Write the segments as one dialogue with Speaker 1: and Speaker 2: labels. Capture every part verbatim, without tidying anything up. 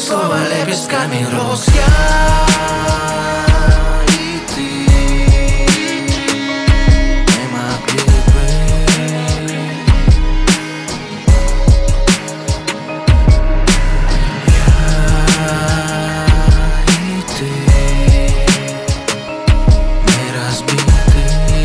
Speaker 1: слова лепестками роз. Я и ты не могли быть. Я и ты не разбиты.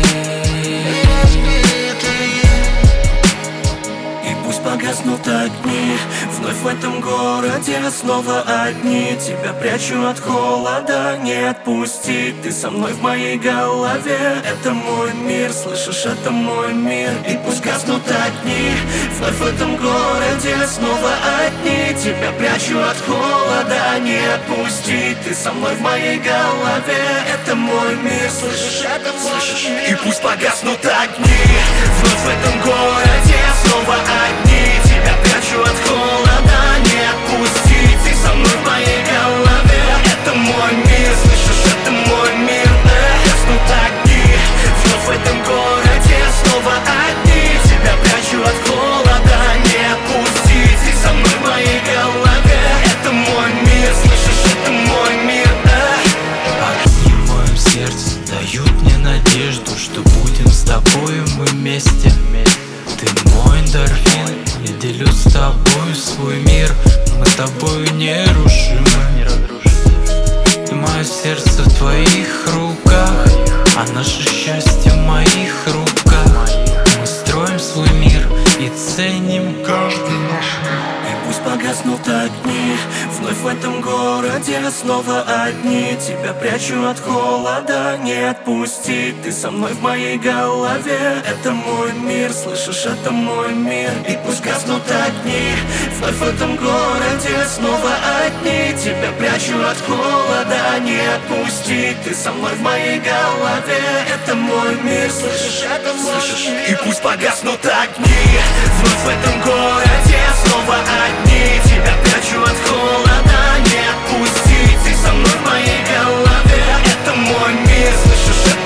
Speaker 1: И пусть погаснут огни, вновь в этом городе снова одни. Тебя прячу от холода, не отпусти. Ты со мной в моей голове, это мой мир, слышишь, это мой мир. И пусть гаснут огни, вновь в этом городе снова одни. Тебя прячу от холода, не отпусти. Ты со мной в моей голове, это мой мир, слышишь, это мой мир. И пусть погаснут огни, вновь в этом городе снова одни. Тебя прячу от холода, не отпусти. Ты со мной в моей голове, это мой мир, слышишь, это мой мир. Гаснут огни, вновь в этом городе снова одни. Тебя прячу от холода, не отпусти. Ты со мной в моей голове, это мой мир, слышишь, это мой мир.
Speaker 2: Огни в моем сердце дают мне надежду, что будем с тобою мы вместе. Ты мой эндорфин, я делю с тобой свой мир. Мы с тобою нерушимы. И мое сердце в твоих руках, а наше счастье в моих руках. Мы строим свой мир и ценим каждый наш миг.
Speaker 1: И пусть погаснут огни, вновь в этом городе снова одни. Тебя прячу от холода, не отпусти. Ты со мной в моей голове, это мой мир, слышишь, это мой мир. И пусть гаснут огни, вновь в этом городе снова одни. Тебя прячу от холода, не отпусти. Ты со мной в моей голове, это мой мир, слышишь, это мой мир. И пусть погаснут огни, вновь в этом городе снова одни. Тебя прячу от холода, не отпусти. Ты со мной в моей голове, это мой мир, слышишь, это